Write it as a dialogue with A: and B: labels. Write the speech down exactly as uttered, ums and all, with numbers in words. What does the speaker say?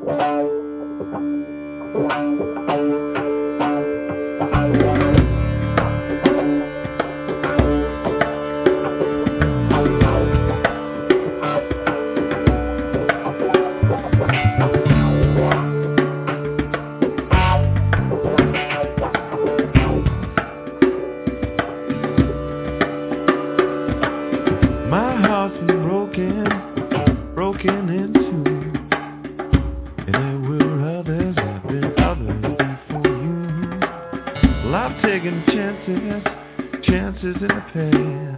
A: My heart's been broken, broken in two, and there were others, have been others before you. Well, I've taken chances, chances in the past.